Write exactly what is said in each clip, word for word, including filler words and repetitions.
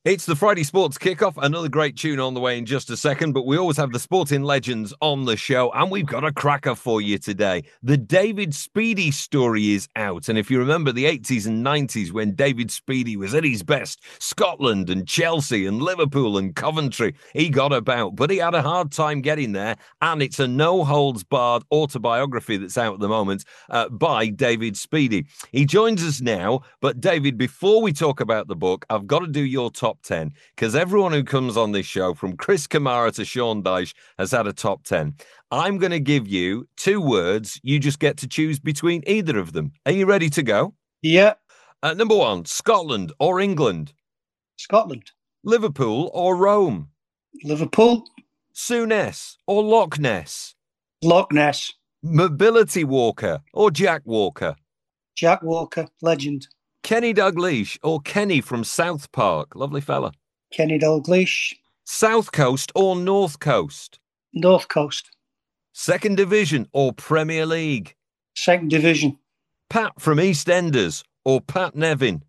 It's the Friday Sports Kickoff. Another great tune on the way in just a second, but we always have the sporting legends on the show, and we've got a cracker for you today. The David Speedie story is out, and if you remember the eighties and nineties when David Speedie was at his best, Scotland and Chelsea and Liverpool and Coventry, he got about, but he had a hard time getting there, and it's a no-holds-barred autobiography that's out at the moment uh, by David Speedie. He joins us now, but David, before we talk about the book, I've got to do your top ten, because everyone who comes on this show, from Chris Kamara to Sean Dyche, has had a top ten. I'm going to give you two words. You just get to choose between either of them. Are you ready to go? Yeah. Uh, number one, Scotland or England? Scotland. Liverpool or Rome? Liverpool. Souness or Loch Ness? Loch Ness. Mobility Walker or Jack Walker? Jack Walker, legend. Kenny Dalglish or Kenny from South Park? Lovely fella. Kenny Dalglish. South Coast or North Coast? North Coast. Second Division or Premier League? Second Division. Pat from EastEnders or Pat Nevin?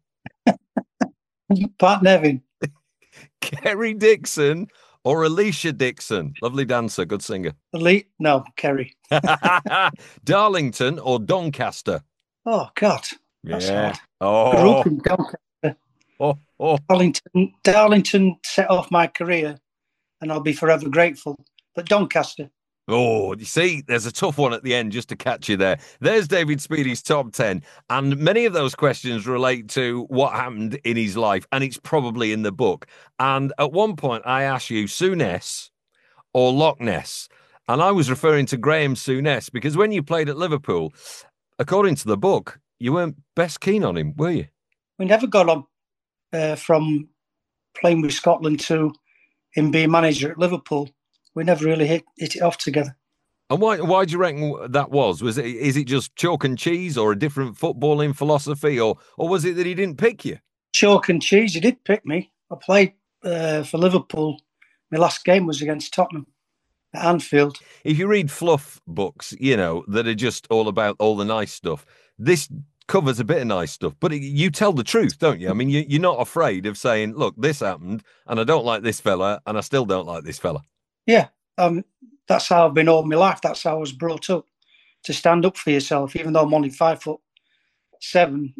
Pat Nevin. Kerry Dixon or Alicia Dixon? Lovely dancer, good singer. Elite? No, Kerry. Darlington or Doncaster? Oh, God. That's yeah. hard. Oh. Grew up in Doncaster. Oh, oh. Darlington, Darlington set off my career, and I'll be forever grateful. But Doncaster. Oh, you see, there's a tough one at the end just to catch you there. There's David Speedie's top ten, and many of those questions relate to what happened in his life, and it's probably in the book. And at one point, I asked you, Souness or Loch Ness? And I was referring to Graham Souness, because when you played at Liverpool, according to the book, you weren't best keen on him, were you? We never got on uh, from playing with Scotland to him being manager at Liverpool. We never really hit, hit it off together. And why why do you reckon that was? Was it is it just chalk and cheese, or a different footballing philosophy, or or was it that he didn't pick you? Chalk and cheese. He did pick me. I played uh, for Liverpool. My last game was against Tottenham at Anfield. If you read fluff books, you know, that are just all about all the nice stuff, this covers a bit of nice stuff, but it, you tell the truth, don't you? I mean, you, you're not afraid of saying, look, this happened, and I don't like this fella, and I still don't like this fella. Yeah, um, that's how I've been all my life. That's how I was brought up, to stand up for yourself. Even though I'm only five foot seven,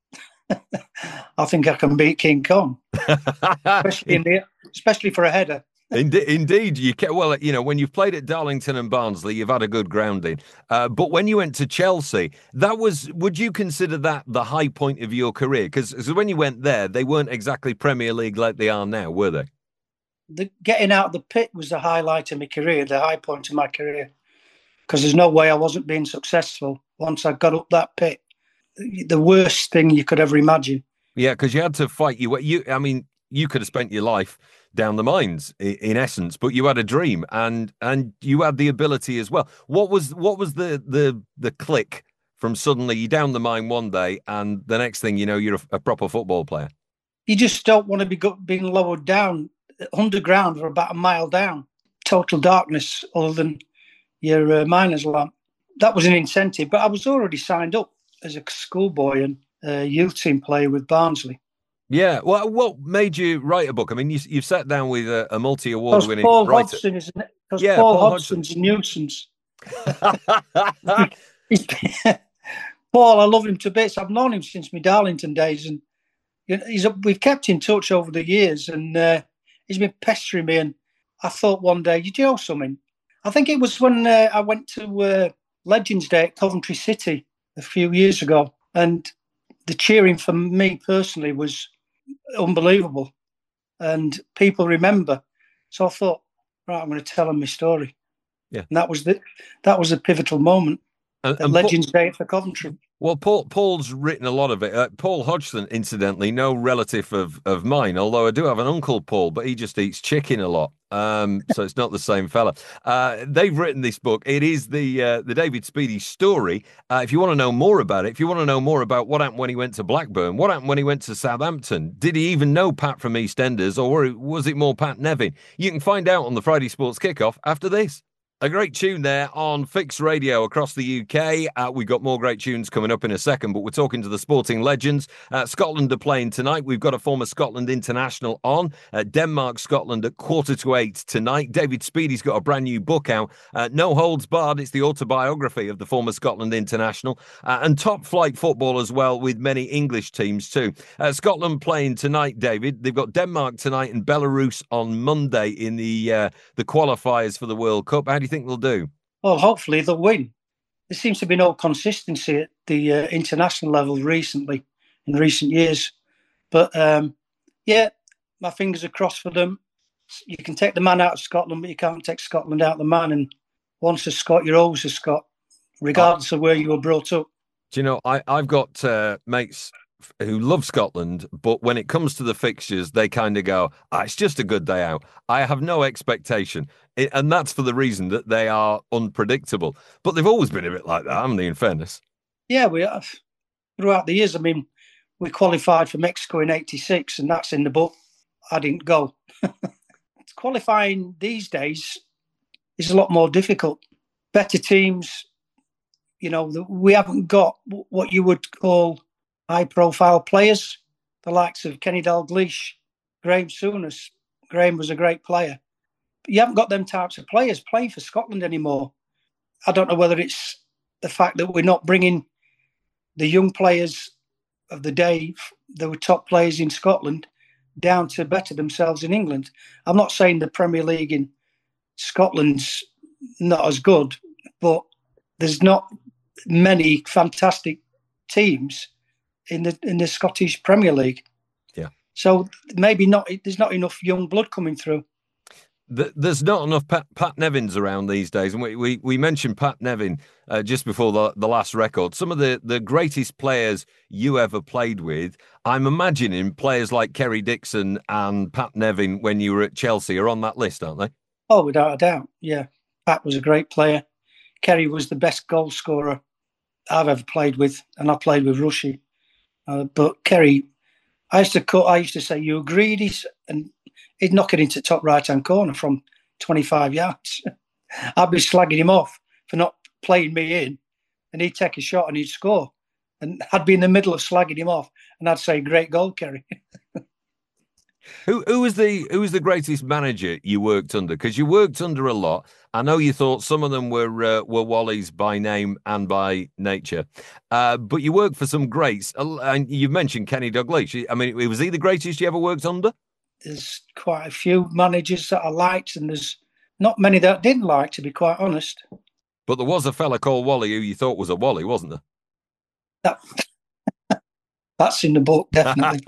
I think I can beat King Kong, especially, in the, especially for a header. Indeed, indeed, you can. Well, you know, when you've played at Darlington and Barnsley, you've had a good grounding. Uh, but when you went to Chelsea, that was, would you consider that the high point of your career? Because when you went there, they weren't exactly Premier League like they are now, were they? The getting out of the pit was the highlight of my career, the high point of my career. Because there's no way I wasn't being successful once I got up that pit. The worst thing you could ever imagine. Yeah, because you had to fight. You, you, I mean, you could have spent your life down the mines in essence, but you had a dream, and and you had the ability as well. What was what was the the the click from suddenly you down the mine one day, and the next thing you know, you're a, a proper football player? You just don't want to be go, being lowered down underground for about a mile down, total darkness other than your uh, miner's lamp. That was an incentive, but I was already signed up as a schoolboy and a youth team player with Barnsley. Yeah, well, what made you write a book? I mean, you, you've sat down with a, a multi-award winning Paul writer. Hodgson, isn't it? Because yeah, Paul, Paul Hodgson's a nuisance. Paul, I love him to bits. I've known him since my Darlington days, and you know, he's a, we've kept in touch over the years, and uh, he's been pestering me. And I thought one day, you know something? I think it was when uh, I went to uh, Legends Day at Coventry City a few years ago, and the cheering for me personally was unbelievable, and people remember. So I thought, right, I'm going to tell them my story. Yeah, and that was the that was a pivotal moment. And, at and Legends Paul, Day for Coventry. Well, Paul Paul's written a lot of it. Uh, Paul Hodgson, incidentally, no relative of of mine, although I do have an uncle Paul, but he just eats chicken a lot. Um, so it's not the same fella. Uh, they've written this book. It is the uh, the David Speedie story. Uh, if you want to know more about it, if you want to know more about what happened when he went to Blackburn, what happened when he went to Southampton, did he even know Pat from EastEnders, or was it more Pat Nevin? You can find out on the Friday Sports Kickoff after this. A great tune there on Fix Radio across the U K. Uh, we've got more great tunes coming up in a second, but we're talking to the sporting legends. Uh, Scotland are playing tonight. We've got a former Scotland international on. Uh, Denmark, Scotland at quarter to eight tonight. David Speedy's got a brand new book out. Uh, No Holds Barred. It's the autobiography of the former Scotland international. Uh, and top flight football as well, with many English teams too. Uh, Scotland playing tonight, David. They've got Denmark tonight and Belarus on Monday in the, uh, the qualifiers for the World Cup. How do you think they'll do? Well, hopefully they'll win. There seems to be no consistency at the uh, international level recently, in recent years. But um, yeah, my fingers are crossed for them. You can take the man out of Scotland, but you can't take Scotland out of the man. And once a Scot, you're always a Scot, regardless of where you were brought up. Do you know, I, I've got uh, mates who love Scotland, but when it comes to the fixtures, they kind of go, oh, it's just a good day out. I have no expectation. It, and that's for the reason that they are unpredictable. But they've always been a bit like that, haven't they, in fairness? Yeah, we have. Throughout the years, I mean, we qualified for Mexico in eighty-six, and that's in the book. I didn't go. Qualifying these days is a lot more difficult. Better teams, you know, we haven't got what you would call high-profile players, the likes of Kenny Dalglish, Graham Souness. Graham was a great player. But you haven't got them types of players playing for Scotland anymore. I don't know whether it's the fact that we're not bringing the young players of the day, that were top players in Scotland, down to better themselves in England. I'm not saying the Premier League in Scotland's not as good, but there's not many fantastic teams in the in the Scottish Premier League. Yeah. So maybe not. There's not enough young blood coming through. There's not enough Pat, Pat Nevins around these days. And we, we, we mentioned Pat Nevin uh, just before the, the last record. Some of the, the greatest players you ever played with, I'm imagining players like Kerry Dixon and Pat Nevin when you were at Chelsea are on that list, aren't they? Oh, without a doubt. Yeah. Pat was a great player. Kerry was the best goal scorer I've ever played with, and I played with Rushy. Uh, but Kerry, I used to cut, I used to say, you're greedy, and he'd knock it into top right-hand corner from twenty-five yards. I'd be slagging him off for not playing me in, and he'd take a shot and he'd score. And I'd be in the middle of slagging him off, and I'd say, great goal, Kerry. Who who was the who was the greatest manager you worked under? Because you worked under a lot. I know you thought some of them were uh, were Wallies by name and by nature, uh, but you worked for some greats. And you've mentioned Kenny Dalglish. I mean, was he the greatest you ever worked under? There's quite a few managers that I liked, and there's not many that I didn't like, to be quite honest. But there was a fella called Wally who you thought was a Wally, wasn't there? That, that's in the book, definitely.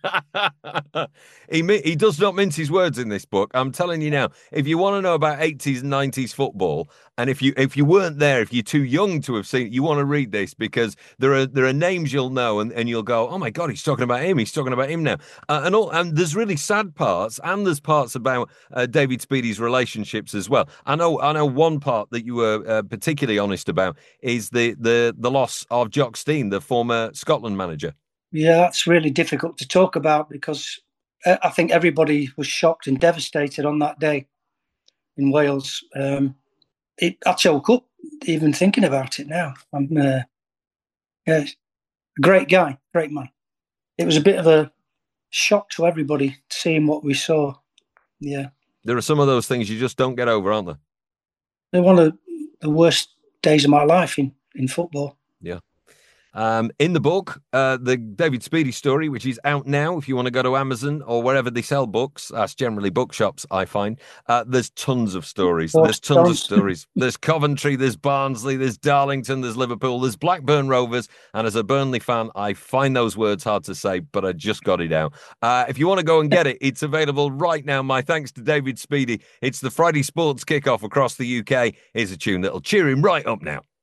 he he does not mince his words in this book. I'm telling you now, if you want to know about eighties and nineties football, and if you if you weren't there, if you're too young to have seen it, you want to read this, because there are there are names you'll know, and, and you'll go, oh my God, he's talking about him. He's talking about him now. Uh, and all and there's really sad parts, and there's parts about uh, David Speedy's relationships as well. I know I know one part that you were uh, particularly honest about is the the the loss of Jock Stein, the former Scotland manager. Yeah, that's really difficult to talk about, because I think everybody was shocked and devastated on that day in Wales. Um, it, I choke up even thinking about it now. I'm, uh, yeah, great guy, great man. It was a bit of a shock to everybody seeing what we saw. Yeah. There are some of those things you just don't get over, aren't there? They're one of the worst days of my life in, in football. Yeah. Um, in the book, uh, the David Speedy story, which is out now, if you want to go to Amazon or wherever they sell books, that's generally bookshops, I find, uh, there's tons of stories. There's tons of stories. There's Coventry, there's Barnsley, there's Darlington, there's Liverpool, there's Blackburn Rovers. And as a Burnley fan, I find those words hard to say, but I just got it out. Uh, if you want to go and get it, it's available right now. My thanks to David Speedy. It's the Friday Sports Kickoff across the U K. Here's a tune that'll cheer him right up now.